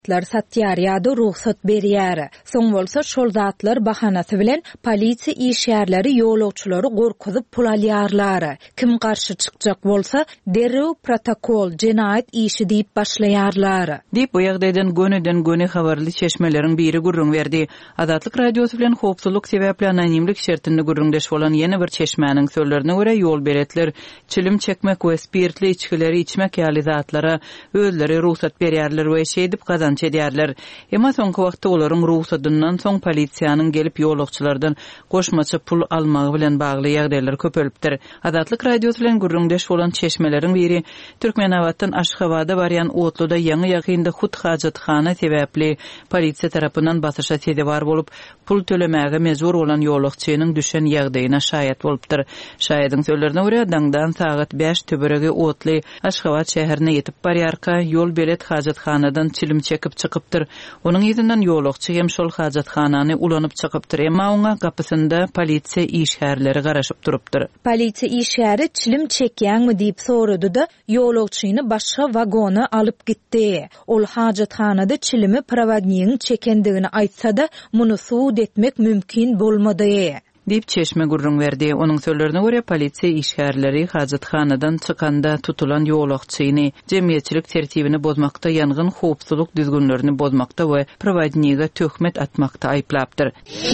zatlar satýar ýa-da ruhsat berýär. Soň bolsa şol zatlar bahanasy bilen polisiýa işgärleri ýolagçylary gorkuzyp pul alýarlar. Kim garşy çykjak bolsa derrew protokol, jinayet işi diýip başlaýarlar. Diýip bu ýagdaýdan göne habarly çeşmeleriň biri gurrun berdi. Azatlyk radiosu bilen howpsuzlyk sebäpli anonimlik şertinde gurrundaş bolan ýene bir çeşmäniň sözlerine görä ýol beretler çilim çekmek we spirtli içkileri içmek ýaly zatlara özleri ruhsat berýärler we şeýdip gazanç edýärler. Emma soňky wagtda olaryň ruhsatyndan soň polisiýanyň gelip ýolagçylardan goşmaça pul almagy bilen bagly ýagdaýlar köpelipdir. Azatlyk radiosu bilen gurrundaş bolan çeşmeleriň biri Türkmenawatdan Aşgabatda barýan Otluda ýaňy ýagynda hut hajathana sebäpli polisiýa tarapyndan basışa sedi bar bolup pul tölemäge mezur olan ýolagçynyň düşen ýagdaýyna şaýat bolupdyr. Şaýadyň sözlerine görä daňdan sagat 5 töberegi Otly Aşgabat şäherine ýetip barýarka ýol belet hajathanadan çilim çekip çykypdyr. Onuň ýerdinden ýolagçy hem şol hajathanany ulanyp çykypdyr. Emma oňa gapysynda polisiýa işgärleri garaşyp durupdyr. Polisiýa işgäri çilim çekýänmi diýip sorady da ýolagçyny başga wagona alyp gitdi. Ol hajathanada çilimi prowadniýiň çekendigini aýtsa-da muny suwd etmek mümkin bolmady. Diýip çeşme gurrun berdi. Onuň sözlerine görä polisiýa işgärleri hajathanadan çykanda tutulan ýolagçyny jemgyýetçilik tertibini bozmakda, ýangyn howpsuzlyk düzgünlerini bozmakda we prowadniýige töhmet atmakda aýplapdyr.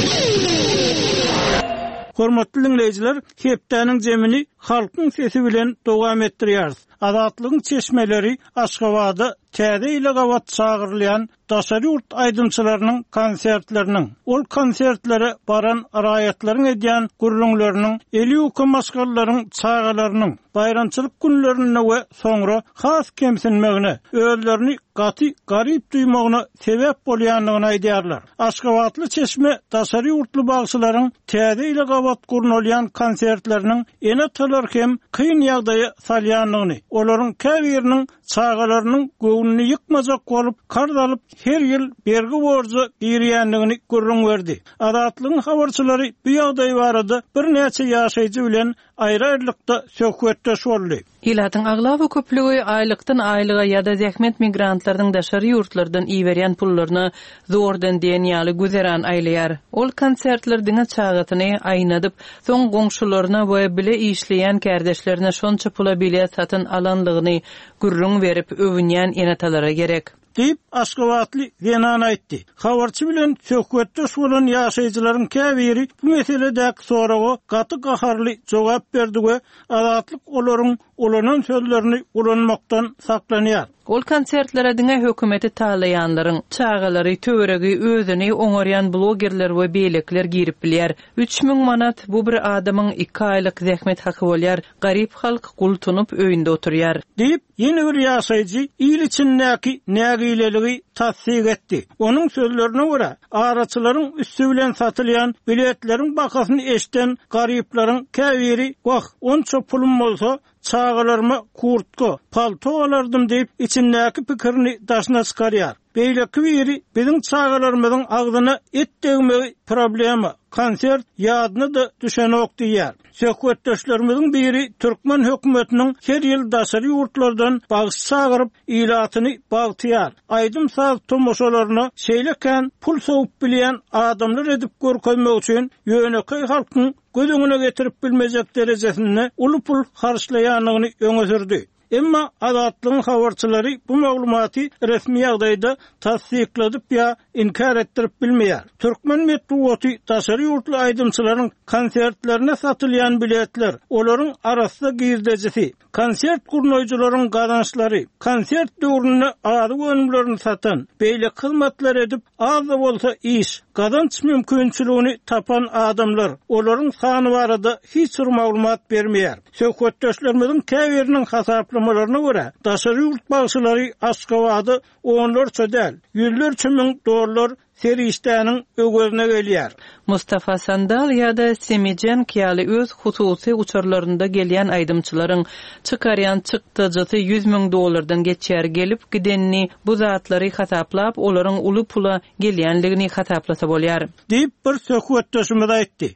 Hormatly dinleyijiler, hepdäniň jemini halkyň sesi bilen dowam etdirýäris. Azatlygyň çeşmeleri Aşgabatda täze ile gawat çagyrylýan daşary urt aýdymçylarynyň konsertleriniň, ol konsertlere baran araýatlaryň edýän gurrunlarynyň, eli ukum maskalaryň çağalarynyň, bayramçylyk günlerine we soňra has kemsinmegine, özlerini gaty garyp duýmagyna sebäp bolýanlygyny aýdýarlar. Aşgabatly çeşme daşary urtly bagçylaryň täze ile gawat gurnalýan konsertleriniň ene talar hem kyn ýagdaýa salýanlygyny, olaryň käbiriniň çağalarynyň göwnüni ýykmajak bolup kardalyp her ýyl bergi borjy berýänligini gurrun berdi. Azatlygyň habarçylary bu ýagdaý barada bir näçe ýaşaýjy bilen aýry-aýrylykda söhbetdeş boldy. Hilatyň aglawy köplügi aýlykdan aýlyga ýa-da zähmet migrantlaryň daşary ýurtlardan iýberýän pullaryny zordan diýen ýaly güzeran aýlaýar. Ol konsertlerdiňe çagatyny aýnadyp, soň goňşularyna we bile işleýän kärdeşlerine şonça pula bilet satyn alanlygyny gurrun berip övünýän enatalara gerek. Diýip Aşgabatly Zenan aýtdy. Habarçy bilen söhbetdeş bolan ýaşaýjylaryň käbiri bu meseledäki soraga gaty gaharly jogap berdi we azatlyk olaryň ulanan sözlerini ulanmakdan saklanýar. Ol konsertlere diňe hökümeti taýlaýanlaryň çağalary töweregi özüni oňarýan blogerler we beýlekler girip bilýär. 3000 manat bu bir adamyň 2 aýlyk zähmet haky bolýar. Garyp halk gultunup öýünde oturýar. Diýip ýene bir ýaşaýjy il içindäki nägileligi tasdik etdi. Onuň sözlerine görä, araçylaryň üstü bilen satylýan biletleriň bakasyny eşden garyplaryň käbiri "Wah, onça pulum bolsa çağalarıma kurtko, palto alardım" diýip içindäki pikirini daşyna çykarýar. Beýleki biri biziň çağalarymyzyň agdyna et degmegi problema, konsert ýadyna da düşenok diýär. Söhbetdeşlerimiziň biri Türkmen hökümetiniň her ýyl daşary ýurtlardan bagyş çagyryp ilatyny bagtýar. Aýdym saz tomoşalaryna şeýleken pul soňup bilýän adamlar edip görkezmek üçin ýöneköy halkyň gözüňe getirip bilmejek derejesinde uly pul harçlaýanlygyny öňe sürdi. Emma azatlygyň habarçylary bu maglumaty resmi ýagdaýda tasdikledik ýa inkar etdirip bilmeýär. Türkmen medeniýeti daşary ýurtly aýdymçylaryň konsertlerine satylýan biletler, olaryň arasynda girdejisi, konsert gurnaýjylaryň gazançlary, konsert döwründe ady gönümlerini satan, beýle hyzmatlar edip az da bolsa iş, gazanç mümkinçiligini tapan adamlar, olaryň sany barada hiç bir maglumat bermeýär. Söhbetdeşlerimiziň käbiriniň hasaplamalarına görä, daşary ýurt bagçylary Aşgabatda onlarça däl, ýüzlerçe miň dollar serişdäniň ögözüne gelýär. Mustafa Sandal ýa-da Semijen ýaly öz hususy uçurlarynda gelýän aýdymçylaryň çykarýan çykdyjy 100 000 dollardan geçýär gelip gidenini bu zatlary hasaplap olaryň uly pula gelýänligini hasaplasa bolýar. Diýip bir söhbetdeşimiz aýtdy.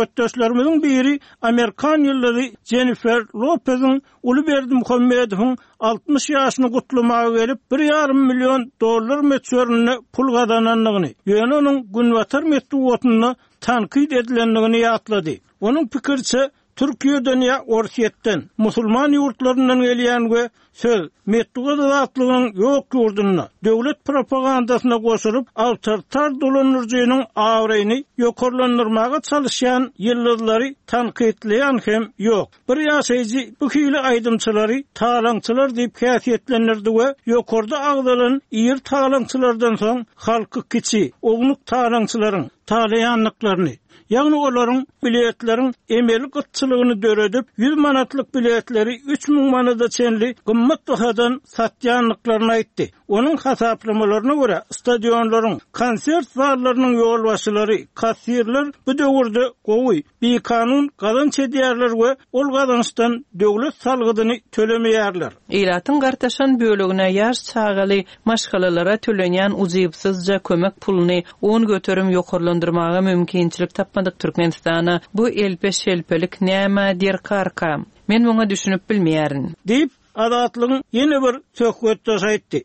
Söhbetdeşlerimiziň biri Amerikan ýyllary Jennifer Lopez'in uly berdi Muhammedowyň 60 ýaşyny gutlamaga gelip $1,5 milyon meçörüne pul gazananlygyny, ýöne onuň günbatar metduwatyny tankyd edilenligini ýatlady. Onuň pikirçe Türkiýeden ýa Orsiýetden, musulman ýurtlaryndan gelýän we söz metduwa zatlygynyň ýok ýurdunyna, döwlet propagandasyna goşuryp, awtoritar dolanyrjynyň awraýyny ýokarlandyrmaga çalışýan ýyldızlary tankydleýän hem ýok. Bir ýaşaýjy bu hili aýdymçylary talaňçylar diýip häsiýetlendirdi we ýokarda agdalan ýer talaňçylardan soň halky kiçi, ogluk talaňçylaryň talaýanlyklaryny, ýagny olaryň biletleriň emeli gytçylygyny döredip 100 manatlyk biletleri 3000 manada çenli gymmat bahadan satýanlyklaryny aýtdy. Onuň hasaplamalarına görä stadionlaryň, konsert zallarynyň ýolbaşçylary, kassirler bu döwürde gowy, bekanun gazanç edýärler we ol gazançdan döwlet salgydyny tölemeýärler. Ýylatyň gartaşan bölügine ýaş çağaly maşgalalara tölenýän uzypsızca kömek puluny 10 göterim ýokarlandyrmaga mümkinçilik tapmadyk Türkmenistana bu elpe-şelpelik näme der karka. Men muňa düşünüp bilmeýärin. Diýip adatlygyň ýene bir söhbetde aýtdy.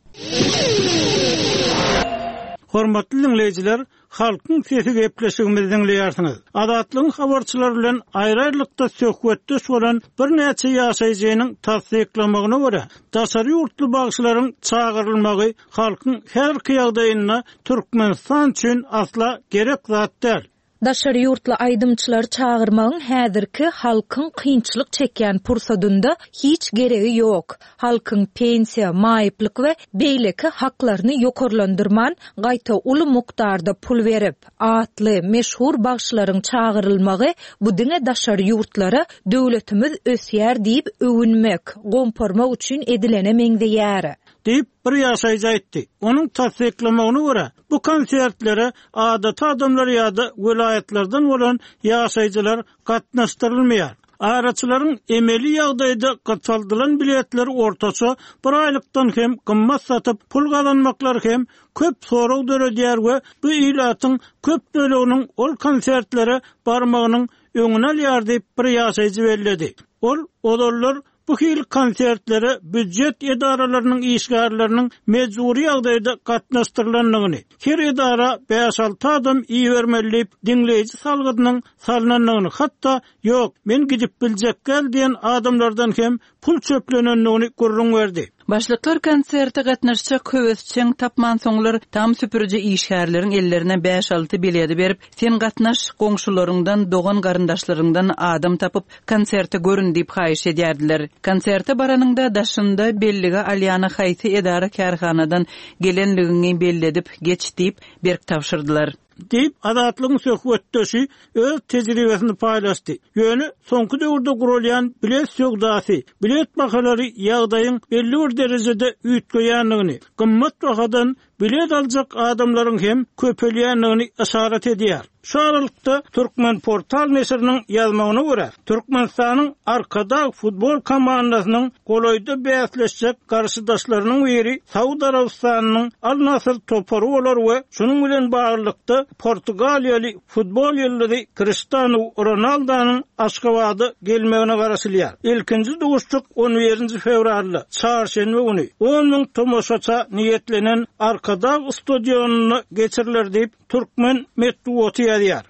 Hormatly dinleýijiler, halkyň sesi gepleşigimizi dinleýärsiňiz. Adatlygyň habarçylar bilen aýrylykda söhbetde bolan bir näçe ýaşaýjynyň tasdiklamagyna görä, daşary ýurtly bagşylaryň çağırylmagy halkyň her kıyagdaýyna Türkmenistan üçin asla gerek zat däl. Daşary ýurtly aýdymçylar çağırmagyň häzirki halkyň kynçylyk çekýän pursatynda hiç geregi ýok. Halkyň pensiýa, maýyplyk we beýleki haklaryny ýokarlandyrman, gaýta uly mukdarda pul berip, atly, meşhur bagşylaryň çağırylmagy bu diňe daşary ýurtlara döwletimiz ösýär diýip övünmek, gomparmak üçin edilene meňzeýär. Deyip bir ýaşaýjy aýtdy. Onuň tasdiklamagyna görä, bu konsertlere adata adamlar ýa-da vilayetlerden bolan ýaşaýjylar gatnaşdyrylmaýar. Araçylaryň emeli ýagdaýda gatsaldylan biletleri ortaça bir aýlykdan hem gymmat satyp pul gazanmaklary hem köp sorag döredýär we bu ýylatyň köp bölüginiň ol konsertlere barmagynyň öňüne alýar diýip bir ýaşaýjy belledi. Ol odollar bu hil konsertlere büdjet edaralarının işgärlerinin mecburi ýagdaýda gatnaşdyrylanyny, her edara 5-6 adam iý bermelip dinleýiji salgydynyň salnanyny, hatda ýok, men gidip biljek gel diýen adamlardan hem pul çöplenenligini görüň berdi. Başlyklar konsertde gatnaşjak höwesçiň tapman soňlar tam süpürje işgärleriň ellerine 5-6 bileti berip, sen gatnaş goňşularyňdan, dogan garyndaşlaryňdan adam tapyp konsertde görün diýip haýyş edýärdiler. Konsertde baranyňda daşynda belligi alýana haýsy edara kärhanadan gelenligini belledip geç diýip berk tapşyrdylar. Deyip adatlygyň söhbetdeşi öz tejribesini paýlaşdy. Ýöne soňky döwürde gurulýan bilet sögdasy, bilet bahalary ýagdaýyň belli bir derejede üýtgeýänligini, gymmat bahadan bilet aljak adamlaryň hem köpelýänligini işaret edýär. Şu aralykda Türkmen portal neşriniň ýazmagyna görä, Türkmenistanyň arkada futbol komandasynyň golaýda bäsleşjek garşydaşlarynyň biri Saudi Arabistanynyň Al Nassr toporu bolar we şunuň bilen baglykda Portugaliýaly futbol ýyldysy Cristiano Ronaldo'nyň Aşgabady gelmegine garaşylýar. Ilkinji duguşçuk 11 fevralda çarşembe güni 10.000 tomoşaça niýetlenen arkada stadionuny geçiriler diýip Türkmen metduwaty ýazýar.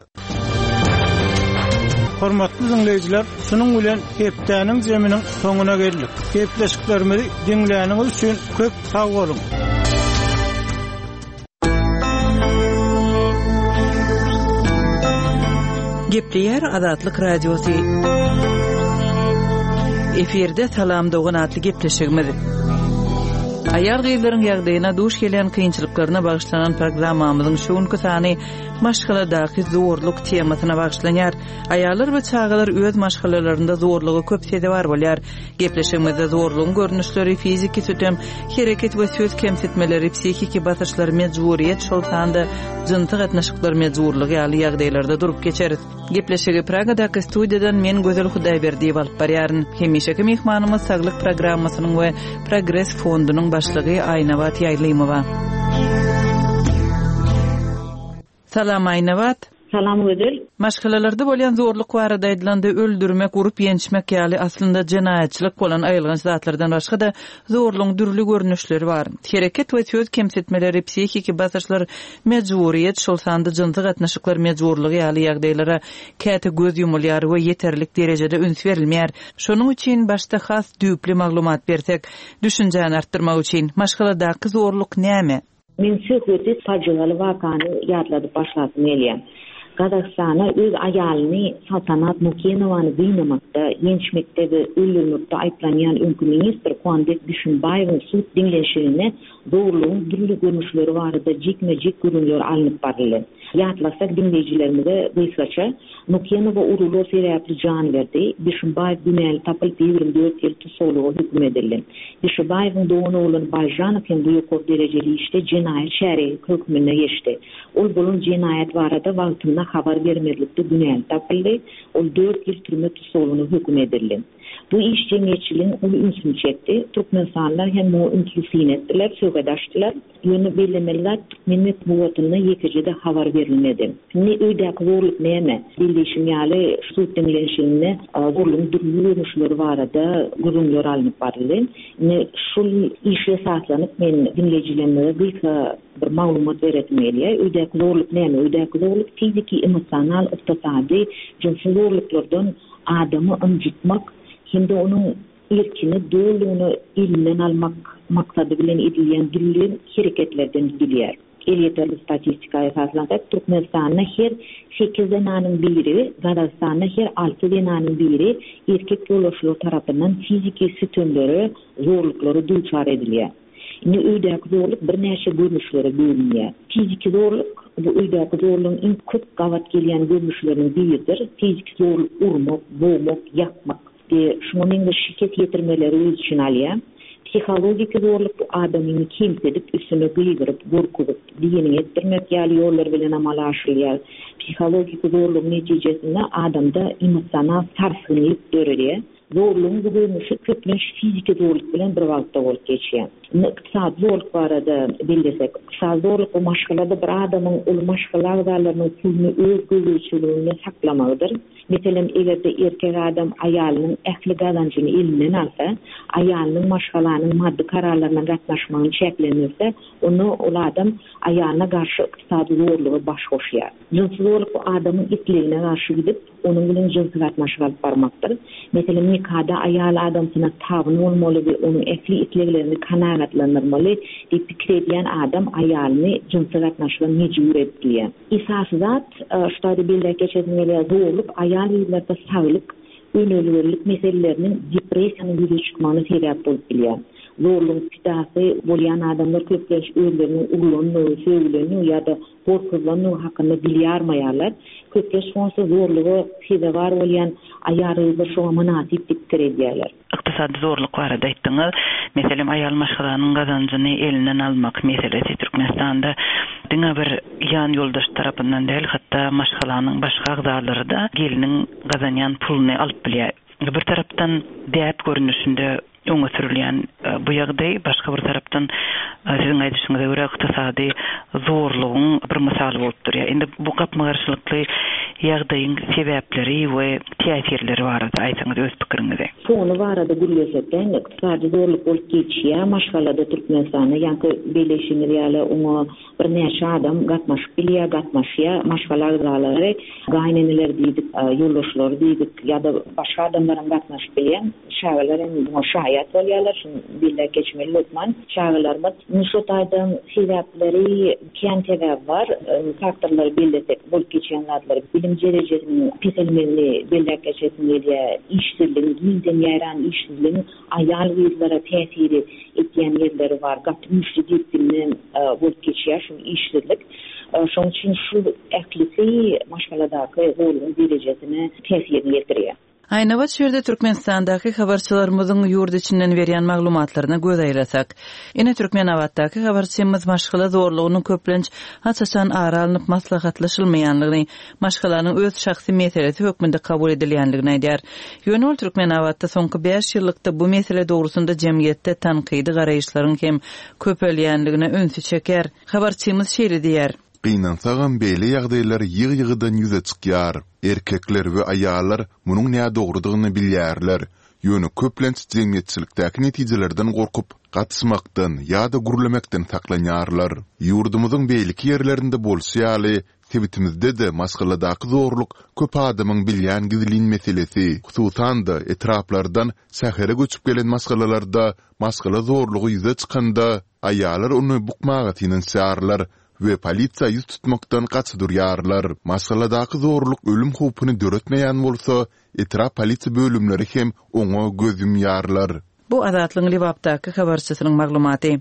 Hormatly dinleýijiler, şunuň bilen hepdäniň jeminiň soňuna geldik. Gepleşiklerimizi dinleýäniňiz üçin köp sag bolun. Gepleýär Adatlyk radiosi. Eferde salam dogan atly gepleşigimiz. Ayar gyýlaryň ýagdaýyna duş gelen kynçylyklaryna bagyşlanan programmamyzyň şuňky sany maşgaladaky zorluk temasyna bagyşlanýar. Aýallar we çağalar öz maşgalalarynda zorlugy köp sede bar bolýar. Gepleşigimizde zorlugyň görnüşleri, fiziki sütem, hereket we söz kemsitmeleri, psihiki basyşlar, mejburiýet şoltanda jynty gatnaşyklar mejburlygy ýaly ýagdaýlarda durup geçeriz. Gepleşigi Pragadaky studiýadan men Gözel Hudaýberdiýew alyp barýaryn. Hemişeki mehmanymyz saglyk programmasynyň we Progress fondunyň başlygy Aýnawat Ýaýlymowa. Salam Aýnawat. Salam ödül. Maşgalalarda bolan zorluk barada aýdylanda öldürmek, urup ýenişmek ýaly aslynda jenaýatçylyk bolan aýylgan zatlardan başga da zorlugyň dürli görnüşleri bar. Hereket we söz kemsetmeleri, psihiki basyşlar, mejburiýet, şol sanda jynty gatnaşyklar mejburlygy ýaly ýagdaýlara käte göz ýumulýar we ýeterlik derejede üns berilmeýär. Şonuň üçin başda has düýpli maglumat bersek, düşünjäni artdyrmak üçin maşgaladaky zorluk näme? Men söhbeti facialy wakany ýadladyp başlasym gelýär. Kazakstana öz aýalyny Saltanat Mukenowany gynnamakda, ýenişmekde we öldürmekde aýplanýan öňkü ministr Kuanbek Düşünbaýewiň suд diňleşigine zorlugyň dürli görnüşleri barada jikme-jik görünýär alınıp baryldy. Ýatlasak dinleýijilerimize gysgaça Mukenowa uruly seraply jan berdi. Düşünbaýew dünýäli tapylyp 24 ýyl tutukluga hüküm edildi. Düşünbaýewiň dowun ogluny Baýjanow hem bu ýokary derejeli işte jenaýat şäherine hökmüne geçdi. Ol bulun jenaýat barada wagtynda habar bermedikde dünýäli tapyldy. Ol 4 ýyl türme tutuklugyna hüküm edildi. Bu iş cemiyetçiliğin onu ünsünü çekti. Türkmenstanlar hem o ünsünü ettiler, sögadaştılar. Yönü belirlemeliler Türkmenlik muvatını yekecede havar verilmedi. Ne öydeki zorluk neyme? Bildiğişim yali suud dinlenişinde zorluğun dürlü görünüşleri var da gurumlar alınıp vardı. Ne şul işe esaslanıp men dinleyicilerime bir maglumat veretmeliye. Öydeki zorluk neyme? Öydeki zorluk fiziki, emosyonal, iktisadi, cinsel zorluklardan adamı incitmek, hem onun ilkini, doğruluğunu elinden almak maksadı bilen edilýän dürli hareketlerden bilýär. Elýeterli statistikaya esaslansak, Türkmenistanyň her 8 denanyň biri, Kazakstanyň her 6 denanyň biri erkek ýoldaşlar tarapyndan fiziki sütünleri, zorluklary duçar edilýär. Ne öýdäki zorluk bir näçe görnüşlere bölünýär. Fiziki zorluk bu öýdäki zorlugyň iň köp gawat gelýän görnüşlerinden biridir. Fiziki zorluk urmak, boğmak, yakmak. Şunu men de şirket yetirmeleri öz için alýar. Psikologik zorluk bu adamyny kimsedip, üstüne gıýgyryp, gorkudyp, diýeni etdirmek ýaly ýollar bilen amal aşyrýar. Psikologik zorluk netijesinde adamda emosional sarsgynyk görülýär. Zorluğun bu görünüşü köplenç fiziki zorluk bilen bir wagtda bolup geçýär. Iktisad zorluk barada bildirsek, iktisad zorluk bu maşgalada bir adamyň ol maşgalar zalarynyň pulunu öz gözüçülüğüne saklamagydyr. Meselem egerde erkek adam aýalynyň ähli gazanjyny elinden alsa, aýalynyň maşgalanyň maddi kararlaryna gatnaşmagyny çeklenirse, onu ol adam aýalyna garşy iktisady zorlugy baş goşýar. Jinsel zorluk bu adamyň itligine garşy gidip, onuň bilen jinsel gatnaşyk alyp barmakdyr. Meselem nikahda aýal adam sana tabyn bolmaly we onuň ähli itliglerini kanagatlandyrmaly diýip pikir edýän adam aýalyny jinsel gatnaşyga mejbur etdiýär. Esasy zat şutady bildik geçenlerde zorluk aýal ýyllarda saglyk, önölgürlük meselelerinin depressiýanyň ýüze çykmagyna sebäp bolup bilýär. Zorluğun pidasy bolýan adamlar köplenç özlerini uglanyny, söýüleni ýa-da gorkuzlanyny hakynda bilýärmeýärler. Köplenç şonsa zorlugy sebäp bar bolýan aýaryny şoňa münasip pikir edýärler. Iktisadi zorluk barada aýtdyňyz. Meselem aýal maşgalanyň gazanjyny elinden almak meselesi Türkmenistanda diňe bir ýan ýoldaş tarapyndan däl, hatda maşgalanyň başga agzalary da geliniň gazanýan puluny alyp bilýär. Bir tarapdan däp görünüşinde öňe sürilýän bu ýagdaý başga bir tarapdan siziň aýdyşyňyza görä iktisady zorlugyň bir misaly bolup durýar. Indi bu gapmagarçylykly ýagdaýyň sebäpleri we täsirleri barada aýsaňyz öz pikiriňizi. Şonu barada gürleşetden iktisady zorluk bolup geçýär. Maşgalada Türkmenistanyň ýa-da Birleşik ýaly oňa bir näçe adam gatnaşyp bilýär, gatnaşýar, maşgalar zalary, gaýneneler diýdik, ýoldaşlar diýdik, ýa-da başga adamlaryň gatnaşyp bilýän şäherler bu şaýat bolýarlar, bildik geçmeli lütman. Şäherlerimiz şu taýdan sebäpleri kiýen sebäp bar, faktorlar bildirsek bolup geçýänler bilim derejesini piselmeli bildik geçmeli işsizlik, gilden ýaran işsizlik, aýal ýyllara täsiri etýän ýerleri bar. Gatnaşyk diýipdiňden bolup geçýär şu işsizlik. Şoň üçin şu ählisi maşgaladaky zorlugyň derejesine täsir ýetirýär. Ayna wat şerde Türkmenistandaky habarçylarymyzyň ýurt içinden berýän maglumatlaryna göz aýrasak, ine Türkmenawatdaky habarçymyz maşgala zorlugyny köplenç haçaçan ara alynıp maslahatlaşylmaýanlygyny, maşgalanyň öz şahsy meselesi hökmünde kabul edilýänligini aýdýar. Ýöne Türkmenawatda soňky 5 ýyllykda bu mesele dogrusunda jemgyýetde tanqydy garaýyşlaryň hem köpelýänligine önsü çeker. Habarçymyz şeýle diýär: Gynansagan beýle ýagdaýlar ýygy-ýygydan ýüze çykýar. Erkekler we aýallar munyň näme dogrudygyny bilýärler. Ýöne köplenç jemgyýetçilikdäki netijelerden gorkup, gatysmakdan ýa-da gürlemekden saklanýarlar. Ýurdumyzyň beýleki ýerlerinde bolsaýaly, sebitimizde de masgaladaky zorluk köp adamyň bilýän gizlin meselesi. Hususan da etraplardan sähere göçüp gelen masgalalarda masgala zorlugy ýüze çykanda aýallar onu bukmaga tinenýärler we polisiýa ýüz tutmakdan gaçdyrýarlar. Masgaladaky zorluk ölüm howpyny döretmeýän bolsa, etrap polisiýa bölümleri hem oňa göz yumýarlar. Bu Azatlyň Libapdaky habarçysynyň maglumaty.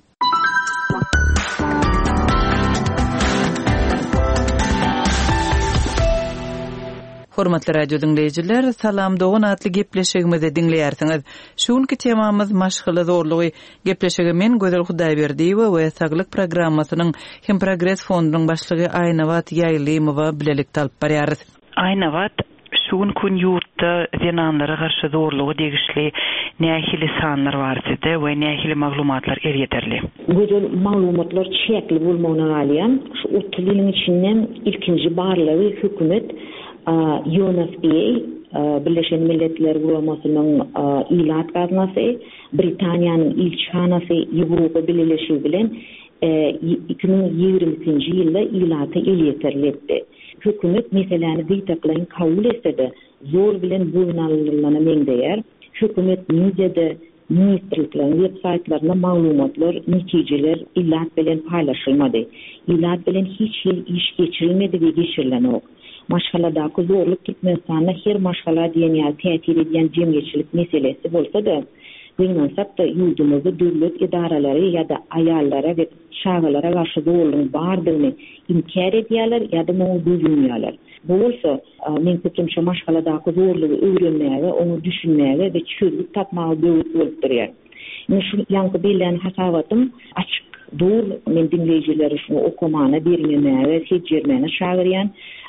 Hormatly radio dinleyijiler, salam dogan atly gepleşigimizi dinleýärsiňiz. Şuňky temamyz maşgala zorlugy. Gepleşigi men Gözel Hudaýberdiýewa we Saglyk programmasynyň hem Progress fondunyň başlygy Aýnawat Ýaýlymowa bilelik talyp barýarys. Aýnawat, şuň gün ýurtda zenanlara garşy zorlugy degişli nähili sanlar bar edi we nähili maglumatlar erýeterli. Gözel maglumatlar çekli bolmagyna galýan, şu 30 ýylyň içinden ilkinji barlygy hökümet UNFPA, Birleşen Milletler Guramasynyň ilat gaznasy, Britaniýanyň ilçhanasy Ýewropa Birleşigi bilen 2020-nji ýylda ilaty elýeterletdi. Hökümet meseleni diýtaklaryň kabul etse-de, zor bilen boýun meňdeýär. Hökümet mediada, ministrliklaryň websaytlaryna maglumatlar, netijeler ilat bilen paýlaşylmady. Ilat bilen hiç ýyl iş geçirilmedi we geçirilenok. Maşgaladaky zorluk Türkmenistanda her maşgala diýen ýa täsir edýän jemgyýetçilik meselesi bolsa-da, Gynansak-da ýurdumyzda döwlet idaralary ýa-da aýallara we şagalara garşy zorlugyň bardygyny inkar edýärler ýa-da muňa duyulýarlar. Bu bolsa, men köpçe maşgaladaky zorlugy öwrenmäge, onu düşünmäge we çözüm tapmagy döwlet bolup durýar. Men şu ýanky bilen hasawatym açyk dur, men dinleýijileri şunu okumana bermemäge, seçermäne şagyrýan.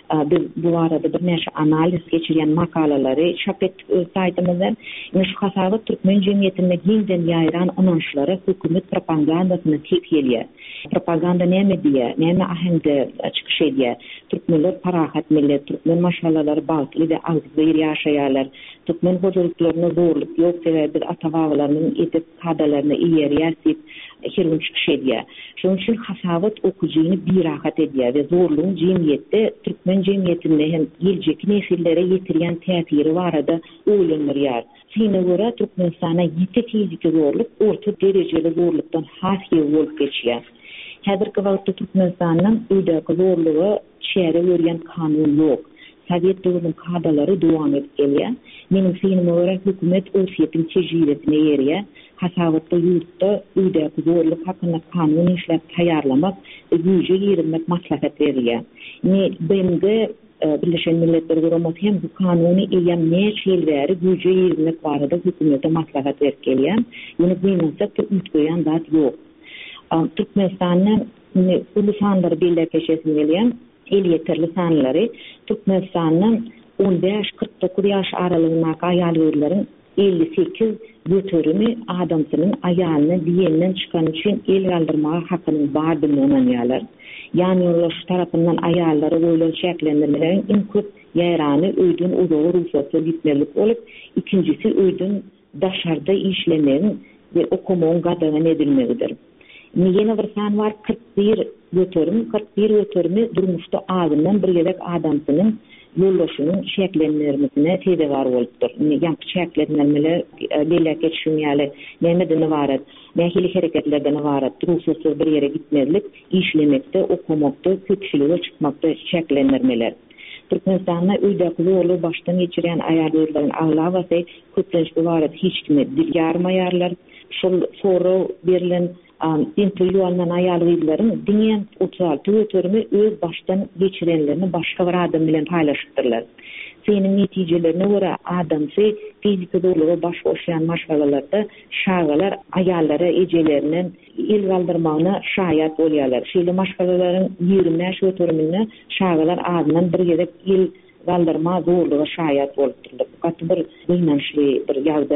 Bu arada bir näçe analiz geçirýän makalary çap etdik öz saýtymyzdan. Şu hasaba türkmen jemgyýetinde giňden ýaýran anonşlara hökümet propagandasyny tepýelýär. Propaganda näme diýär, näme ahengde çykyş edýär. Türkmenler parahat millet, türkmen maşgalary balkly we agzly ýaşaýarlar. Türkmen hojalyklaryna zorluk ýok sebäbi ata-babalarynyň edip kadalaryny iýerýär, hirun çykyş edýär. Şonuň üçin hasabat okujyny birahat edýär we zorlugyň jemgyýetde türkmen jemgyýetinde hem geljeki nesillere ýetirýän täsiri barada öýlenýär. Şeňe görä Türkmenistana ýete fiziki zorluk orta derejeli zorlukdan hasy bolup geçýär. Häzirki wagtda Türkmenistanyň öýdäki zorlugy şäherä berýän kanun ýok. Sovet döwrüniň kadalary dowam edip gelýär. Mening fikrime görä hökümet öz ýetim tejribesine ýerýär. Hasabatda ýurtda öýdäki zorluk hakynda kanun işläp taýýarlamak we güýje ýermek maslahat berýär. BMG Birleşen Milletler Guramasyny hem bu kanuny eýem näçe ýyl bäri güýje ýermek barada hökümete maslahat berip gelýär. Ýöne buýnansa ütgöýän zat ýok. Türkmenistanyň ulu sanlary belläkeşesini gelýän el ýeterli sanlary Türkmenistanyň 15-49 ýaş aralygyndaky aýal-gürlerin 58 götürümi adamsynyň aýalyny diýenden çykan üçin el galdyrmaga hakyny bardygyny onanýarlar. Ýani ýoldaş tarapyndan aýallary goýulan şäklendirmeleriň iň köp ýaýrany öýdün uzagy ruhsatly gitmelik bolup, ikincisi öýdün daşarda işlemegiň we okumagyň gadagan edilmegidir. Ýene bir san bar 41 götürmi durmuşda agyndan bir gelek adamsynyň ýoldaşynyň şäklendirmesine sebäp bolupdyr. Ýa-da şäklendirmeler belläke şuňaly näme barat, nähili hereketlerden barat, ruhsatly bir ýere gitmelik, işlemekde, okumakda, köpçülüge çykmakda şäklendirmeler. Türkmenistanda öýdäki zorlugy başdan geçirýän aýal-gürlerin aglawaty köplenç barat hiç kime dil ýarmaýarlar. Şol soru berilen interview alınan aýal-gürlerin diňe 36 götürmi öz başdan geçirenlerini başga bir adam bilen paýlaşypdyrlar. Senin netijelerine görä adamsy fiziki zorlugy baş goşýan maşgalalarda şagalar aýallara ejelerinin il galdyrmagyna şaýat bolýarlar. Şeýle maşgalalaryň 20 götürmini şagalar adynan bir gerek il galdyrma zorlugy şaýat bolupdyrlar. Gatly bir gynançly bir ýagdaý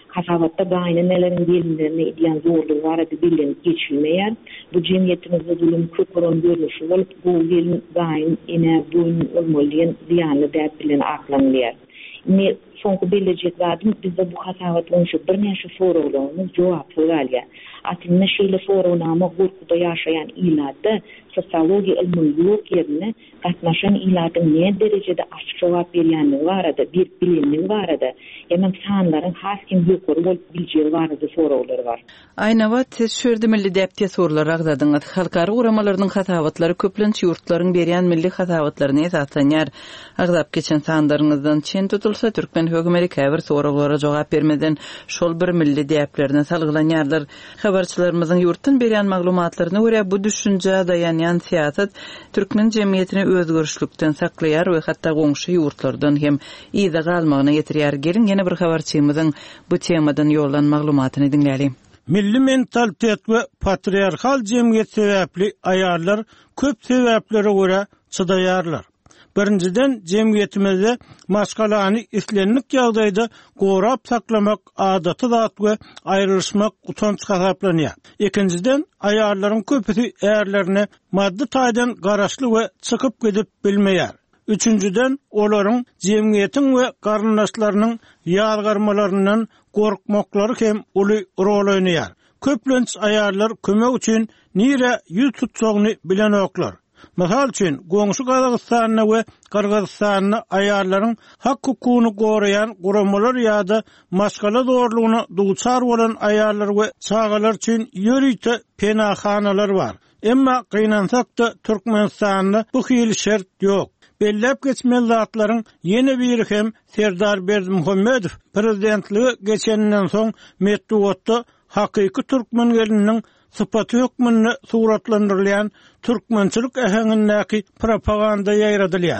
Hasabatda gaýny nelerin gelinlerini diýen zorlugy barada bilinip geçilmeýär. Bu jemgyýetimizde zulüm köpüren görnüşi bolup, bu gelin gaýyn ene boyun olmalyň diýanly däp bilen aklanýar. Ne soňky bilecek zadım bizde bu hasabat boýunça bir näçe soraglary jogap berýär. Atynda şeýle soraglary gurkuda ýaşaýan illarda sosiologiýa ilmini ýok ýerine gatnaşan ilatyň ne derejede açyk jogap berýänligi barada, bir bilinligi barada, ýa-da sanlaryň has kim ýokary bolup biljegi barada soraglary bar. Aýna wagt şerde milli däpde sorular agdadyňyz. Halkary uramalarynyň hasabatlary köplenç ýurtlaryň berýän milli hasabatlaryny esaslanýar. Agdap geçen sanlaryňyzdan çen tutulsa türkmen hökümeti käbir soraglara jogap bermeden şol bir milli däplerini salgylanýarlar. Habarçylarymyzyň ýurtdan berýän maglumatlaryna görä bu düşünje dayanýan siýasat türkmen jemgyýetini özgörüşlükden saklaýar we hatda goňşy ýurtlardan hem ýyda galmagyna ýetirýär. Gelin ýene bir habarçymyzyň bu temadan ýollan maglumatyny dinläýin. Milli mentalitet we patriarkal jemgyýet sebäpli aýarlar köp sebäplere görä çydaýarlar. Birinciden jemgyýetimizde maşgalany islenlik ýagdaýda gorap saklamak adaty zat we aýryşmak utanç hasaplanýar. Ikinciden aýarlaryň köpüsi ärlerine maddi taýdan garaşly we çykyp gidip bilmeýär. Üçüncüden olaryň jemgyýetiň we garyndaşlarynyň ýalgarmalaryndan gorkmaklary hem uly rol oýnaýar. Köplenç aýarlar kömek üçin nire ýüz tutsagyny bilen oklar. Misal üçin, goňşy Gazagystanyna we Kyrgyzstanyna aýarlaryň hak hukugyny goraýan guramalar ýa-da maşgala zorlugyna duçar bolan aýarlar we çagalar üçin ýörüýte penahanalar bar. Emma gynansak da Türkmenistanda bu hili şert ýok. Bellep geçmeli zatlaryň ýene biri hem Serdar Berdimuhammedow prezidentligi geçenden soň Medeniýetde hakyky türkmen geliniň sıpaty hükmünü suratlandyrylýan türkmençilik äheňindäki propaganda ýaýradylýar.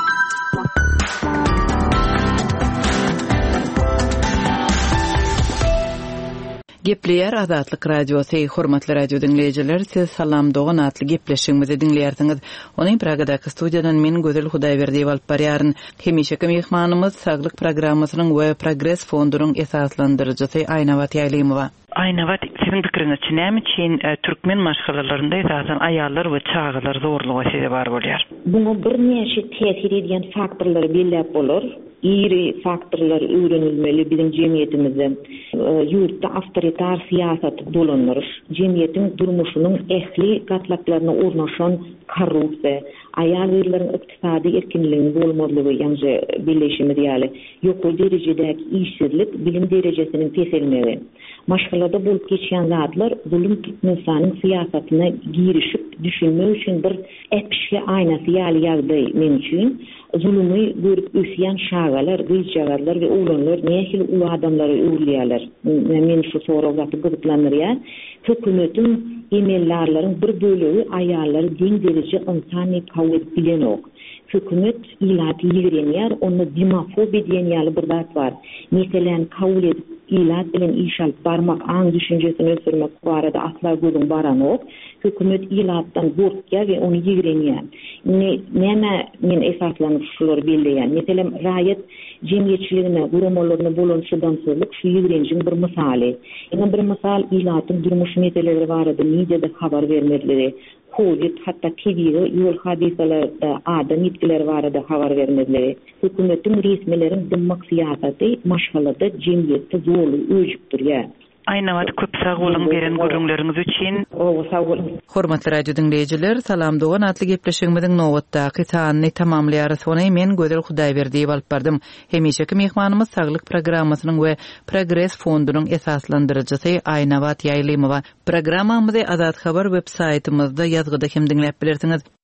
Gepleýär Azatlyk radiosi, hormatly radio dinleýijiler, siz salam dogan atly gepleşigimizi dinleýärsiňiz. Onyň Pragadaky studiýadan men Gözel Hudaýberdiýew alyp barýaryn. Hemişeki mehmanymyz Saglyk programmasynyň we Progress fondunyň esaslandyrjysy Aýna Wat Ýaýlymowa. Aýna Wat, siziň pikiriňizçe näme üçin türkmen maşgalalarynda esasen aýallar we çagalar zorlugy sebäp bar bolýar? Buňa bir näçe täsir edýän faktorlar belläp bolar. İri faktorlar öğrenilmeli bizim cemiyetimizde. Yurtta avtoritar siýasat dolanlar. Cemiyetin durmuşunun ehli gatlaklarına ornaşan korrupsiýa, aýal-erleriň ykdysady erkinligini bolmadygy ýa-da birleşimi diýeli. Ýokary derejedäki işsizlik, bilim derejesiniň peselmegi. Maşgalada bolup geçýän zatlar zulüm Türkmenistanyň siýasatyna girişip düşünmek üçin bir etmişli aýnasy ýaly men üçin zulümy görüp ösýän şagalar, gyýjagarlar we oğlanlar nähili ulu adamlary öwrülýärler. Men şu soragy gyzyklanýar. Hökümetin emellerlerin bir bölegi aýallary diň derece insani kabul bilenok. Hökümet ilaty ýigrenýär, onu dimafobi diýen ýaly bir zat bar. Meselen kabul edip ilat bilen iş alyp barmak, aň düşünjesini ösürmek barada asla gözüň baranok. Hökümet ilatdan gorkýar we onu ýigrenýär. Näme men esaslanyp şular belleýän. Meselen raýat jemgyýetçiligine, guramalaryna bolan şudançylyk şu ýigrenjiň bir misaly. Ýa bir misal ilatyň durmuş meselelери barada mediada habar bermedileri. Covid hatta TV'de yol hadisalarda adam yetkileri barada habar vermedileri. Hökümetin resmilerin dymmak siýasaty maşgalada jemgyýetde zorly öýüp durýar. Aýna Wat, köp sag bolan beren görüňleriňiz üçin. Hormatly radio dinleýijiler, salam dogan atly gepleşigimiziň nowatdaky sanyny tamamlaýar. Sony men Gözel Hudaýberdiýew alyp bardym. Hemişeki mehmanymyz Saglyk programmasynyň we Progress fondunyň esaslandyrjysy Aýna Wat Ýaýlymowa. Programmamyzy Azat Habar web saýtymyzda ýazgyda hem dinläp bilersiňiz.